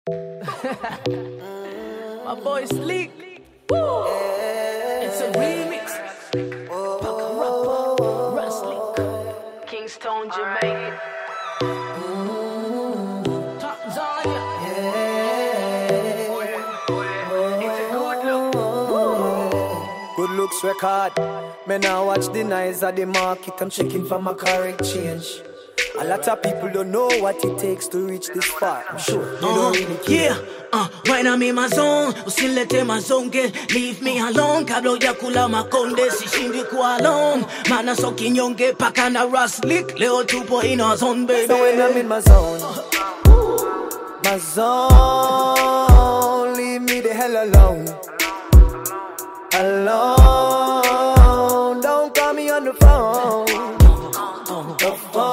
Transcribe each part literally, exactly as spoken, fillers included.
My boy Sleek. Woo. It's a remix. Paka rapper, Ruslick. Kingston, Jamaica. Tanzania. It's a good look. Good looks record. Me now watch the nice of the market. I'm checking for my car exchange. A lot of people don't know what it takes to reach this far. I'm sure they don't really care. Yeah, uh, when I'm in my zone, usilete mazonge, leave me alone. Kabla hujakula makonde, sishindi kuwa alone. Mana so kinyonge, paka na Ruslick. Leo tupo in our zone, baby. So when I'm in my zone, my zone, leave me the hell alone. Alone, don't call me on the phone. The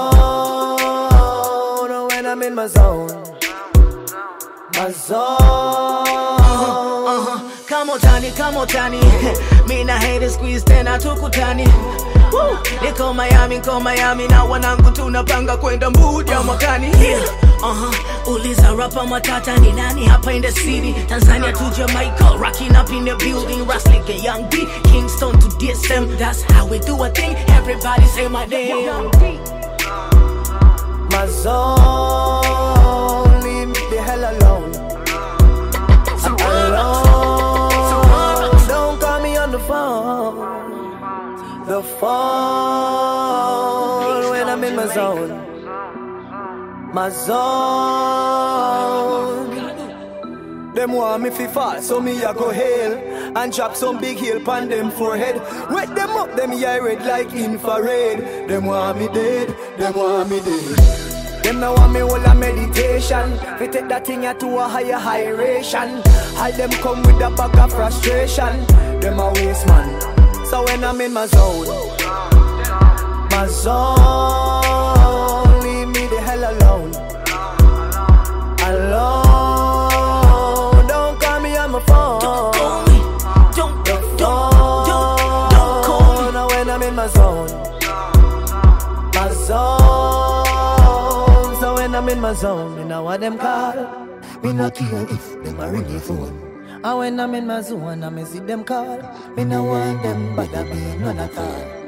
phone, when I'm in my zone. My zone. Uh-huh, uh-huh. Come on, Tani, come on, Tani. Me na hate squeeze tena tukutani. Woo! Niko Miami, niko Miami na wanangu tunapanga kwenda Mbuja mwakani. Yeah. Uh-huh. Uliza rapa matata ni nani hapa in the city. Tanzania to Jamaica, rocking up in the building. Ruslick and Young D, Kingston to D S M. That's how we do a thing. Everybody say my name. My zone, leave me the hell alone. Alone, don't call me on the phone. The phone, when I'm in my zone. My zone. Them want me fi fall, so me a go hail and drop some big hill pan them forehead. Wet them up, them eye red like infrared. Them want me dead, them want me dead. Them now want me all a meditation. We take that thing to a higher high ration. All them come with a bag of frustration. Them a waste man. So when I'm in my zone, my zone, leave me the hell alone. Alone, don't call me on my phone. Don't call me. Don't, The don't, phone, don't, don't call me. now when I'm in my zone. My zone. So when I'm in my zone, you know what them call. Me not care if them a ring your phone. And when I'm in my zone, I me see them call. Me no want them, but I be none at all.